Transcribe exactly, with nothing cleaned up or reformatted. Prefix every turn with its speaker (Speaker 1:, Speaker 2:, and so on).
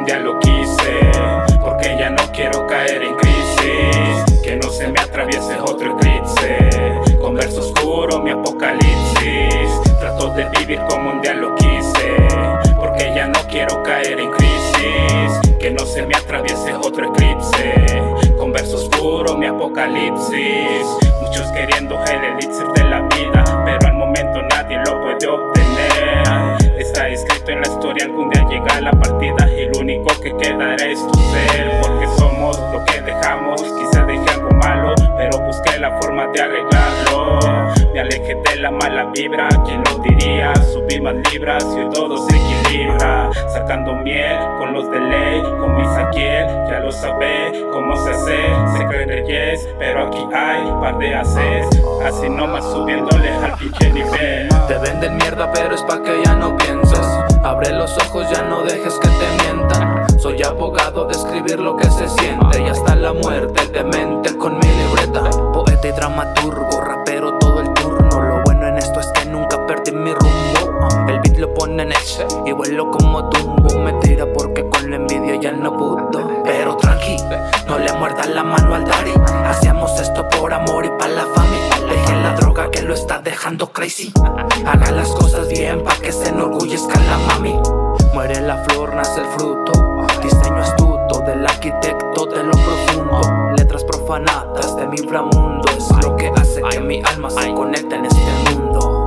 Speaker 1: un día lo quise, porque ya no quiero caer en crisis, que no se me atraviese otro eclipse, con verso oscuro mi apocalipsis. Trato de vivir como un día lo quise, porque ya no quiero caer en crisis, que no se me atraviese otro eclipse, con verso oscuro mi apocalipsis. Muchos queriendo el elixir de la vida, pero al momento nadie lo puede obtener. Está escrito en la historia, algún día llega la partida y lo único que quedará es tu ser, porque somos lo que dejamos. Quizá dejé algo malo, pero busqué la forma de arreglarlo. Me alejé de la mala vibra, ¿quién lo diría? Subí más libras y hoy todo se equilibra, sacando miel con los de ley, con mi saquiel, ya lo sabe cómo se hace. Se creen reyes, pero aquí hay par de haces, así nomás subiéndole al pinche nivel.
Speaker 2: Te venden mierda pero es pa' que ya no pienses. Abre los ojos, ya no dejes que te mientan. Soy abogado de escribir lo que se siente, y hasta la muerte demente con mi libreta. Poeta y dramaturgo, rapero todo el turno. Lo bueno en esto es que nunca perdí mi rumbo. El beat lo pone en ese y vuelo como tumbo. Me tira porque con la envidia ya no pudo. Pero tranqui, no le muerdas la mano al daddy. Hacíamos esto por amor y pa' la familia. Deje la droga que lo está dejando crazy. Haga las cosas bien pa' que se enorgullezca la mami. Muere la flor, nace el fruto. Diseño astuto del arquitecto de lo profundo. Letras profanadas de mi inframundo es lo que hace que mi alma se conecte en este mundo.